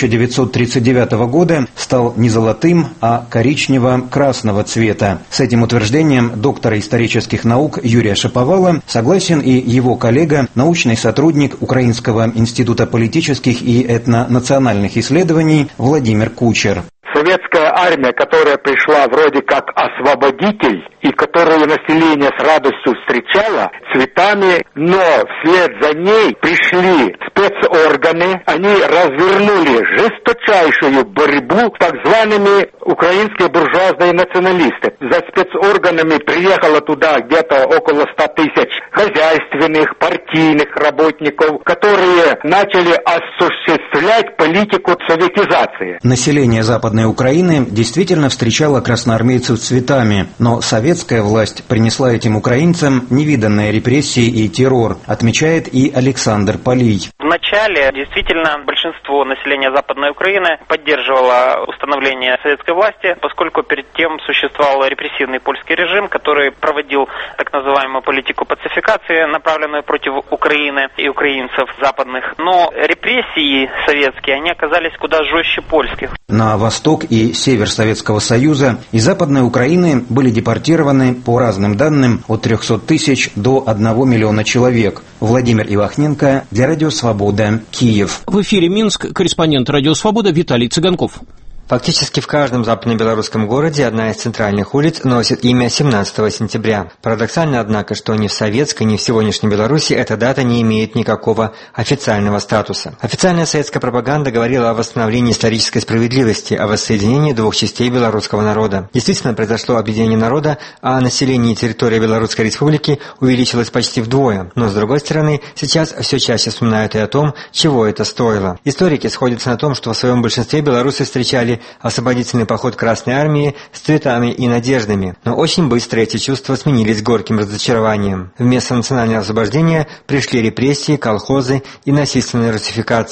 S14: 1939 года стал не золотым, а коричнево-красного цвета. С этим утверждением доктора исторических наук Юрия Шаповала согласен и его коллега, научный сотрудник Украинского института политических и этнонациональных исследований Владимир Кучер.
S16: Советская армия, которая пришла вроде как освободитель, и которую население с радостью встречало цветами, но вслед за ней пришли спецорганы, они развернули жесточайшую борьбу с так зваными украинские буржуазные националисты. За спецорганами приехало туда где-то около 100 тысяч хозяйственных, партийных работников, которые начали осуществлять политику советизации.
S14: Население Западной Украины действительно встречало красноармейцев цветами, но советская власть принесла этим украинцам невиданные репрессии и террор, отмечает и Александр Полий.
S15: Вначале действительно большинство населения Западной Украины поддерживало установление советской власти, поскольку перед тем существовал репрессивный польский режим, который проводил так называемую политику пацификации, направленную против Украины и украинцев западных. Но репрессии советские, они оказались куда жестче польских.
S14: На восток и север Советского Союза из Западной Украины были депортированы, по разным данным, от 300 тысяч до 1 миллиона человек. Владимир Ивахненко для Радио Свобода, Киев.
S2: В эфире Минск, корреспондент Радио Свобода Виталий Цыганков.
S17: Фактически в каждом западно-белорусском городе одна из центральных улиц носит имя 17 сентября. Парадоксально, однако, что ни в советской, ни в сегодняшней Беларуси эта дата не имеет никакого официального статуса. Официальная советская пропаганда говорила о восстановлении исторической справедливости, о воссоединении двух частей белорусского народа. Действительно, произошло объединение народа, а население и территория Белорусской республики увеличилось почти вдвое. Но, с другой стороны, сейчас все чаще вспоминают и о том, чего это стоило. Историки сходятся на том, что в своем большинстве белорусы встречали освободительный поход Красной Армии с цветами и надеждами. Но очень быстро эти чувства сменились горьким разочарованием. Вместо национального освобождения пришли репрессии, колхозы и насильственная русификация.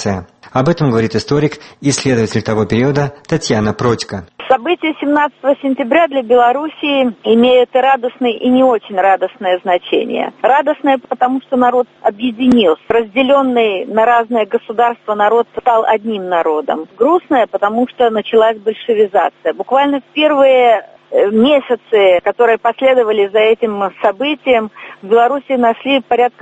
S17: Об этом говорит историк, исследователь того периода Татьяна Протько.
S18: События 17 сентября для Белоруссии имеют и радостное, и не очень радостное значение. Радостное, потому что народ объединился. Разделенный на разные государства народ стал одним народом. Грустное, потому что началась большевизация. Буквально в первые месяцы, которые последовали за этим событием, в Беларуси нашли порядка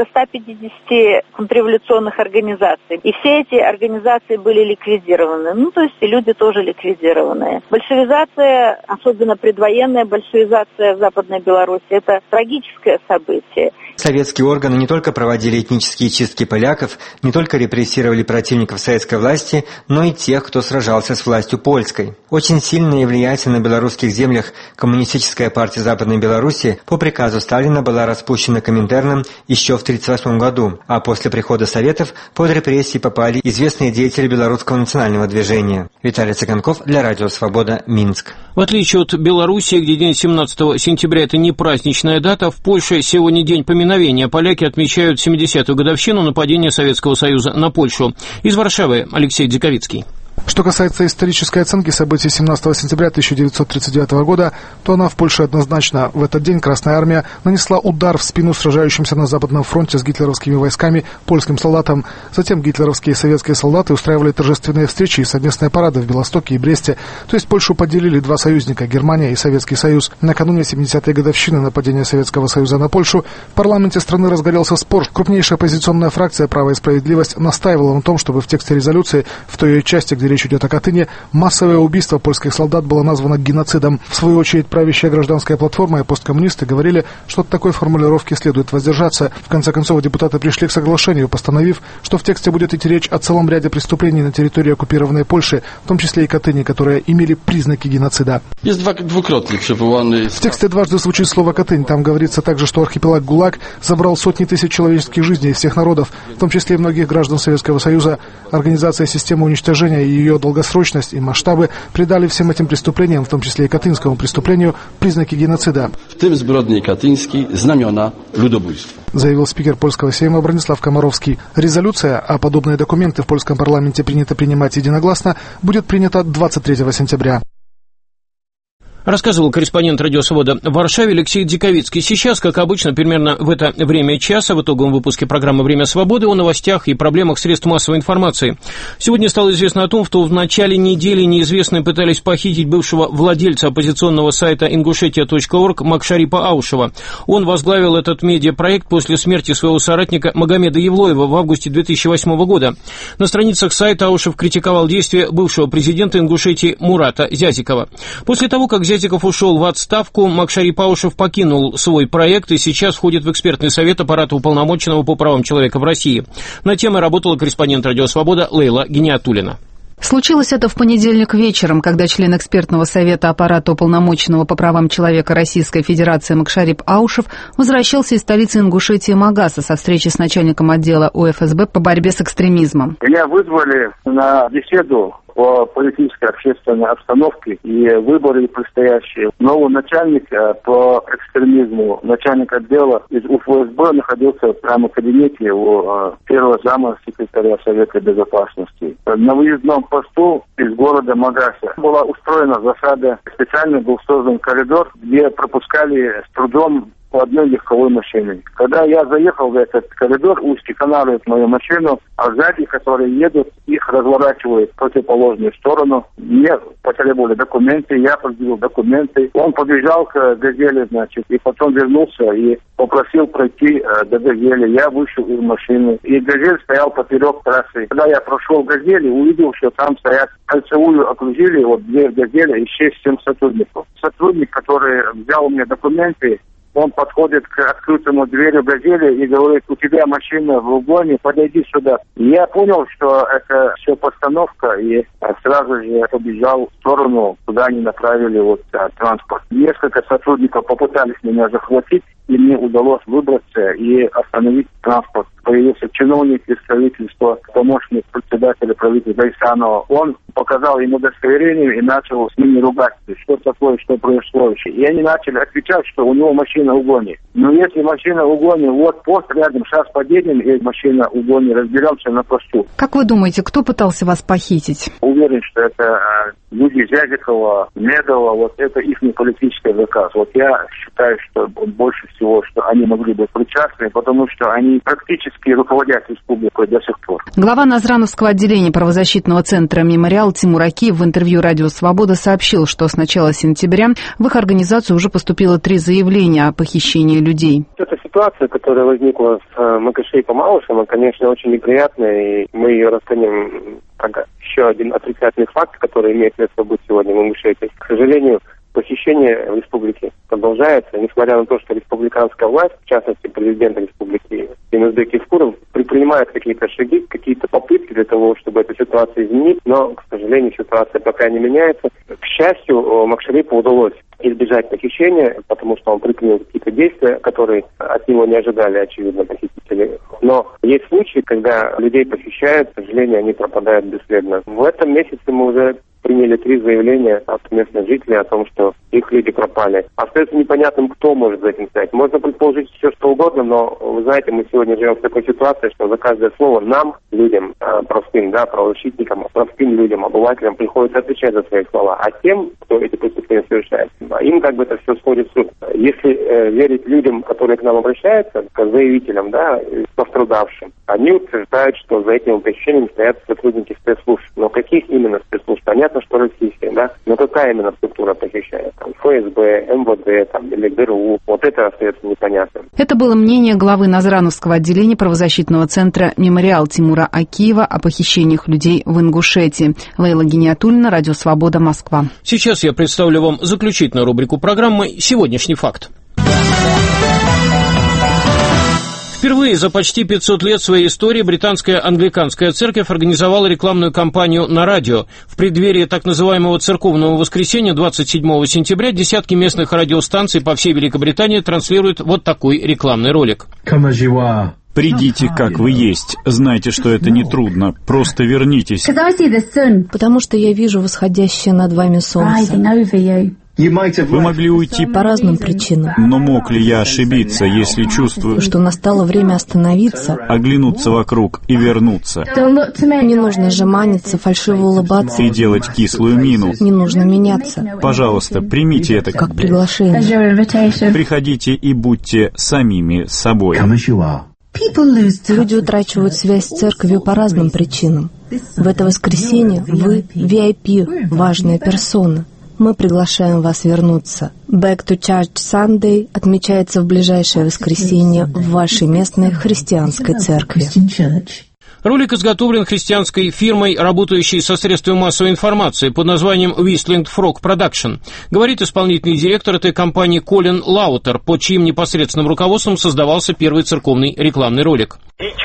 S18: 150 контрреволюционных организаций. И все эти организации были ликвидированы. То есть и люди тоже ликвидированы. Большевизация, особенно предвоенная большевизация в Западной Беларуси, это трагическое событие.
S17: Советские органы не только проводили этнические чистки поляков, не только репрессировали противников советской власти, но и тех, кто сражался с властью польской. Очень сильная и влиятельная на белорусских землях Коммунистическая партия Западной Беларуси по приказу Сталина была распущена Коминтерном еще в 1938 году, а после прихода Советов под репрессии попали известные деятели белорусского национального движения. Виталий Цыганков для Радио Свобода, Минск.
S2: В отличие от Белоруссии, где день 17 сентября – это не праздничная дата, в Польше сегодня день поминовения. Поляки отмечают 70-ю годовщину нападения Советского Союза на Польшу. Из Варшавы Алексей Дзиковицкий.
S19: Что касается исторической оценки событий 17 сентября 1939 года, то она в Польше однозначна. В этот день Красная Армия нанесла удар в спину сражающимся на Западном фронте с гитлеровскими войсками польским солдатам. Затем гитлеровские и советские солдаты устраивали торжественные встречи и совместные парады в Белостоке и Бресте. То есть Польшу поделили два союзника – Германия и Советский Союз. Накануне 70-й годовщины нападения Советского Союза на Польшу в парламенте страны разгорелся спор. Крупнейшая оппозиционная фракция «Право и справедливость» настаивала на том, чтобы в тексте резолюции, в той ее части, где речь идет о Катыни, массовое убийство польских солдат было названо геноцидом. В свою очередь, правящая гражданская платформа и посткоммунисты говорили, что от такой формулировки следует воздержаться. В конце концов, депутаты пришли к соглашению, постановив, что в тексте будет идти речь о целом ряде преступлений на территории оккупированной Польши, в том числе и Катыни, которые имели признаки геноцида. В тексте дважды звучит слово «Катынь». Там говорится также, что архипелаг ГУЛАГ забрал сотни тысяч человеческих жизней всех народов, в том числе и многих граждан Советского Союза. Организация системы уничтожения и ее долгосрочность и масштабы придали всем этим преступлениям, в том числе и катынскому преступлению, признаки геноцида. Заявил спикер польского Сейма Бронислав Комаровский. Резолюция, а подобные документы в польском парламенте принято принимать единогласно, будет принята 23 сентября.
S2: Рассказывал корреспондент «Радио Свобода» в Варшаве Алексей Дзиковицкий. Сейчас, как обычно, примерно в это время часа, в итоговом выпуске программы «Время свободы» о новостях и проблемах средств массовой информации. Сегодня стало известно о том, что в начале недели неизвестные пытались похитить бывшего владельца оппозиционного сайта ingushetia.org Макшарипа Аушева. Он возглавил этот медиапроект после смерти своего соратника Магомеда Евлоева в августе 2008 года. На страницах сайта Аушев критиковал действия бывшего президента Ингушетии Мурата Зязикова. После того, как Зязиков ушел в отставку, Макшарип Аушев покинул свой проект и сейчас входит в экспертный совет аппарата уполномоченного по правам человека в России. Над темой работала корреспондент «Радио Свобода» Лейла Гениатуллина.
S8: Случилось это в понедельник вечером, когда член экспертного совета аппарата уполномоченного по правам человека Российской Федерации Макшарип Аушев возвращался из столицы Ингушетии Магаса со встречи с начальником отдела УФСБ по борьбе с экстремизмом.
S16: Меня вызвали на беседу по политической общественной обстановке и выборы предстоящие. Новый начальник по экстремизму, начальник отдела из УФСБ находился прямо в кабинете у первого зама секретаря Совета Безопасности. На выездном посту из города Магаса была устроена засада. Специально был создан коридор, где пропускали с трудом по одной легковой машине. Когда я заехал в этот коридор, узкий каналирует мою машину, а сзади, которые едут, их разворачивают в противоположную сторону. Мне потребовали документы, я предъявил документы. Он побежал к «Газели», значит, и потом вернулся и попросил пройти до «Газели». Я вышел из машины, и «Газель» стоял поперек трассы. Когда я прошел «Газели», увидел, что там стоят кольцевую окружили, вот дверь «Газели» и 6-7 сотрудников. Сотрудник, который взял у меня документы, он подходит к открытому дверью «Газели» и говорит: у тебя машина в угоне, подойди сюда. И я понял, что это все постановка, и сразу же побежал в сторону, куда они направили транспорт. Несколько сотрудников попытались меня захватить.
S20: и мне удалось выбраться и остановить транспорт. Появился чиновник из правительства, помощник председателя правительства Гайсанова. Он показал ему удостоверение и начал с ними ругаться, что такое, что произошло. И они начали отвечать, что у него машина в угоне. Но если машина в угоне, вот пост рядом, сейчас подъедем, и машина в угоне, разберемся на посту.
S8: Как вы думаете, кто пытался вас похитить?
S20: Уверен, что это люди Зязикова, Медова, вот это их политический заказ. Вот я считаю, что больше всего, что они могли быть причастны, потому что они практически руководят республикой до сих пор.
S8: Глава Назрановского отделения правозащитного центра «Мемориал» Тимур Акиев в интервью «Радио Свобода» сообщил, что с начала сентября в их организацию уже поступило 3 заявления о похищении людей.
S21: Эта ситуация, которая возникла с Макашей по Малышевым, конечно, очень неприятная, и мы ее расценим как еще один отрицательный факт, который имеет место быть сегодня в Ингушетии. К сожалению, похищение в республике продолжается, несмотря на то, что республиканская власть, в частности президент республики Инузбек Евкуров, предпринимает какие-то шаги, какие-то попытки для того, чтобы эту ситуацию изменить, но, к сожалению, ситуация пока не меняется. К счастью, Макшарипу удалось избежать похищения, потому что он предпринял какие-то действия, которые от него не ожидали, очевидно, похитители. Но есть случаи, когда людей похищают, к сожалению, они пропадают бесследно. В этом месяце мы уже приняли 3 заявления от местных жителей о том, что их люди пропали. Остается непонятным, кто может за этим стоять. Можно предположить все, что угодно, но, вы знаете, мы сегодня живем в такой ситуации, что за каждое слово нам, людям, простым, правозащитникам, простым людям, обывателям, приходится отвечать за свои слова. А тем, кто эти преступления совершает, им как бы это все сходит с рук. Если верить людям, которые к нам обращаются, к заявителям, пострадавшим, они утверждают, что за этим похищением стоят сотрудники спецслужб. Но каких именно спецслужб? Понятно, что российские, но какая именно структура похищает? Там, ФСБ, МВД или ГРУ. Вот это остается непонятным.
S8: Это было мнение главы Назрановского отделения правозащитного центра «Мемориал» Тимура Акиева о похищениях людей в Ингушетии. Лейла Гиниатуллина, Радио Свобода, Москва.
S2: Сейчас я представлю вам заключительную рубрику программы «Сегодняшний факт». Впервые за почти 500 лет своей истории британская англиканская церковь организовала рекламную кампанию на радио. В преддверии так называемого церковного воскресенья 27 сентября десятки местных радиостанций по всей Великобритании транслируют вот такой рекламный ролик.
S22: Придите, как вы есть. Знайте, что это нетрудно. Просто вернитесь.
S23: Потому что я вижу восходящее над вами солнце.
S22: Вы могли уйти
S23: по разным причинам.
S22: Но мог ли я ошибиться, если чувствую,
S23: что настало время остановиться,
S22: оглянуться вокруг и вернуться?
S23: Не нужно жеманиться, фальшиво улыбаться
S22: и делать кислую мину.
S23: Не нужно меняться.
S22: Пожалуйста, примите это
S23: как приглашение.
S22: Приходите и будьте самими собой.
S23: Люди утрачивают связь с церковью по разным причинам. В это воскресенье вы VIP, важная персона. Мы приглашаем вас вернуться. Back to Church Sunday отмечается в ближайшее воскресенье в вашей местной христианской церкви.
S2: Ролик изготовлен христианской фирмой, работающей со средствами массовой информации под названием Whistling Frog Production, говорит исполнительный директор этой компании Колин Лаутер, под чьим непосредственным руководством создавался первый церковный рекламный ролик.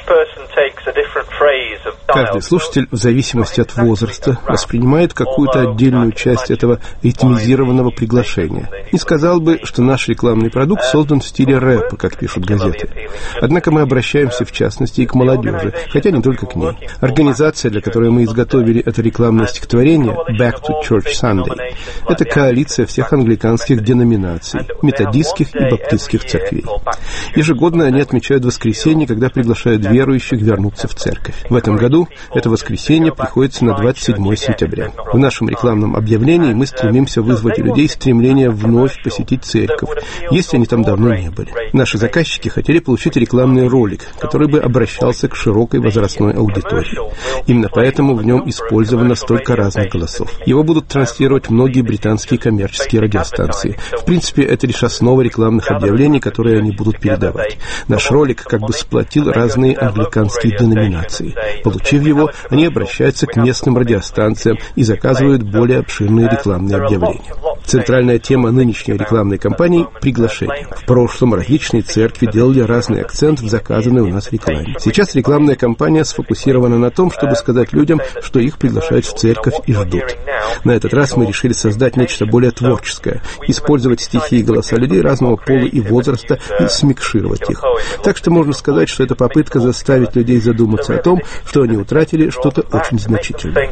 S24: Каждый слушатель, в зависимости от возраста, воспринимает какую-то отдельную часть этого ритмизированного приглашения. Не сказал бы, что наш рекламный продукт создан в стиле рэпа, как пишут газеты. Однако мы обращаемся, в частности, и к молодежи, хотя не только к ней. Организация, для которой мы изготовили это рекламное стихотворение, Back to Church Sunday, это коалиция всех англиканских деноминаций, методистских и баптистских церквей. Ежегодно они отмечают воскресенье, когда приглашают верующих вернуться в церковь. В этом году это воскресенье приходится на 27 сентября. В нашем рекламном объявлении мы стремимся вызвать у людей стремление вновь посетить церковь, если они там давно не были. Наши заказчики хотели получить рекламный ролик, который бы обращался к широкой возрастной аудитории. Именно поэтому в нем использовано столько разных голосов. Его будут транслировать многие британские коммерческие радиостанции. В принципе, это лишь основа рекламных объявлений, которые они будут передавать. Наш ролик как бы сплотил разные англиканские деноминации. Получив его, они обращаются к местным радиостанциям и заказывают более обширные рекламные объявления. Центральная тема нынешней рекламной кампании – приглашение. В прошлом различные церкви делали разный акцент в заказанной у нас рекламе. Сейчас рекламная кампания сфокусирована на том, чтобы сказать людям, что их приглашают в церковь и ждут. На этот раз мы решили создать нечто более творческое, использовать стихи и голоса людей разного пола и возраста и смикшировать их. Так что можно сказать, что это попытка заставить людей задуматься о том, что они утратили что-то очень значительное.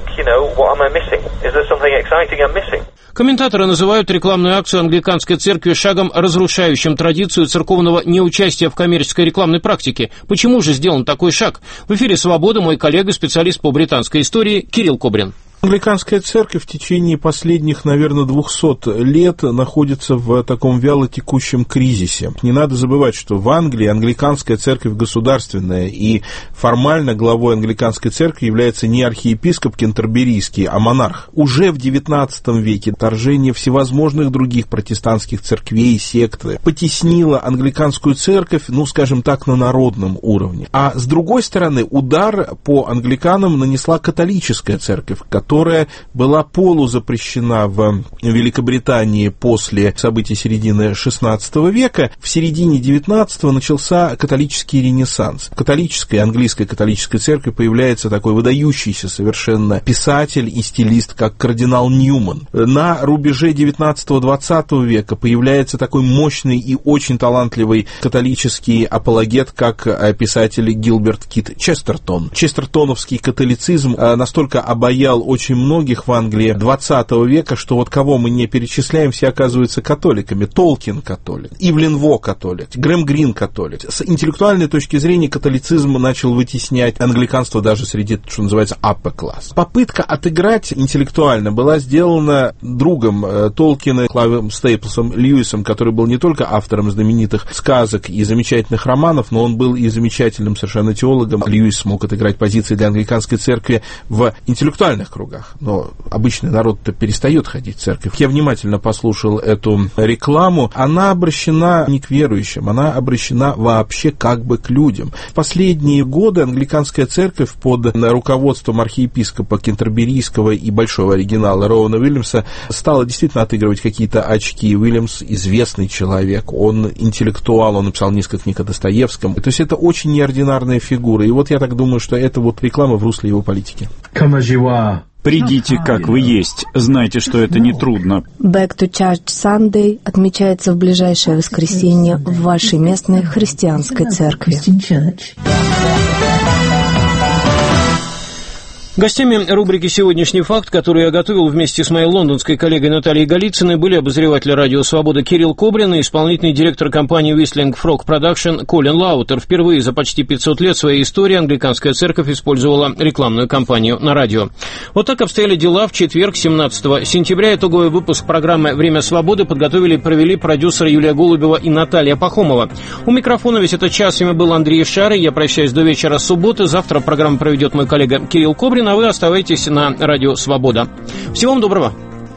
S2: Комментаторы называют рекламную акцию англиканской церкви шагом, разрушающим традицию церковного неучастия в коммерческой рекламной практике. Почему же сделан такой шаг? В эфире «Свобода» мой коллега, специалист по британской истории Кирилл Кобрин.
S5: Англиканская церковь в течение последних, наверное, 200 лет находится в таком вялотекущем кризисе. Не надо забывать, что в Англии англиканская церковь государственная, и формально главой англиканской церкви является не архиепископ кентерберийский, а монарх. Уже в XIX веке вторжение всевозможных других протестантских церквей, секты потеснило англиканскую церковь, скажем так, на народном уровне. А с другой стороны, удар по англиканам нанесла католическая церковь, которая была полузапрещена в Великобритании после событий середины XVI века. В середине XIX начался католический ренессанс. В английской католической церкви появляется такой выдающийся совершенно писатель и стилист, как кардинал Ньюман. На рубеже XIX-XX века появляется такой мощный и очень талантливый католический апологет, как писатель Гилберт Кит Честертон. Честертоновский католицизм настолько обаял очень многих в Англии XX века, что вот кого мы не перечисляем, все оказываются католиками. Толкин католик, Ивлин Во католик, Грэм Грин католик. С интеллектуальной точки зрения католицизм начал вытеснять англиканство даже среди, что называется, upper class. Попытка отыграть интеллектуально была сделана другом Толкина, Клайвом Стейплсом Льюисом, который был не только автором знаменитых сказок и замечательных романов, но он был и замечательным совершенно теологом. Льюис смог отыграть позиции для англиканской церкви в интеллектуальных кругах. Но обычный народ-то перестает ходить в церковь. Я внимательно послушал эту рекламу. Она обращена не к верующим, она обращена вообще как бы к людям. В последние годы англиканская церковь под руководством архиепископа кентерберийского и большого оригинала Роуэна Уильямса стала действительно отыгрывать какие-то очки. Уильямс известный человек, он интеллектуал, он написал несколько книг о Достоевском. То есть это очень неординарная фигура. И вот я так думаю, что это вот реклама в русле его политики.
S22: Придите, как вы есть. Знайте, что это нетрудно.
S23: Back to Church Sunday отмечается в ближайшее воскресенье в вашей местной христианской церкви.
S2: Гостями рубрики «Сегодняшний факт», которую я готовил вместе с моей лондонской коллегой Натальей Голицыной, были обозреватель радио «Свобода» Кирилл Кобрин и исполнительный директор компании Whistling Frog Production Колин Лаутер. Впервые за почти 500 лет своей истории англиканская церковь использовала рекламную кампанию на радио. Вот так обстояли дела в четверг, 17 сентября. Итоговый выпуск программы «Время свободы» подготовили и провели продюсеры Юлия Голубева и Наталья Пахомова. У микрофона весь этот час с вами был Андрей Шар. Я прощаюсь до вечера субботы. Завтра программу проведет мой коллега Кирилл Кобрин, а вы оставайтесь на радио «Свобода». Всего вам доброго.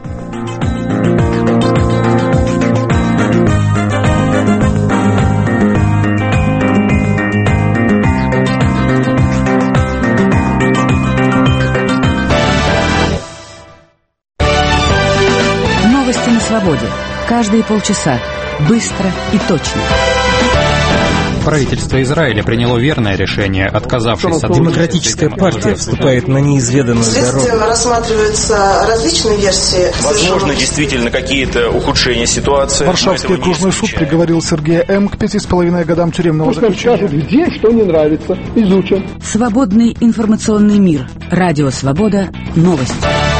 S1: Новости на свободе. Каждые полчаса. Быстро и точно.
S6: Правительство Израиля приняло верное решение, отказавшись от...
S7: Демократическая партия вступает на неизведанную дорогу.
S9: Следствием рассматриваются различные версии.
S25: Возможно, действительно, какие-то ухудшения ситуации.
S19: Варшавский окружной суд приговорил Сергея М. к 5,5 годам тюремного заключения.
S26: Скажут, где что не нравится, изучим.
S1: Свободный информационный мир. Радио «Свобода». Новости.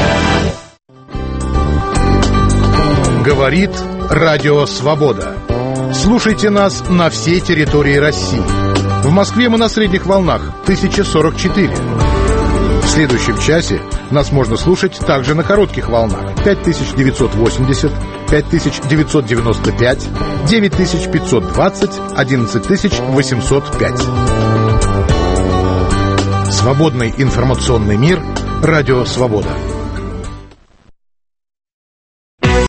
S27: Говорит Радио «Свобода». Слушайте нас на всей территории России. В Москве мы на средних волнах 1044. В следующем часе нас можно слушать также на коротких волнах 5980, 5995, 9520, 11805. Свободный информационный мир. Радио «Свобода».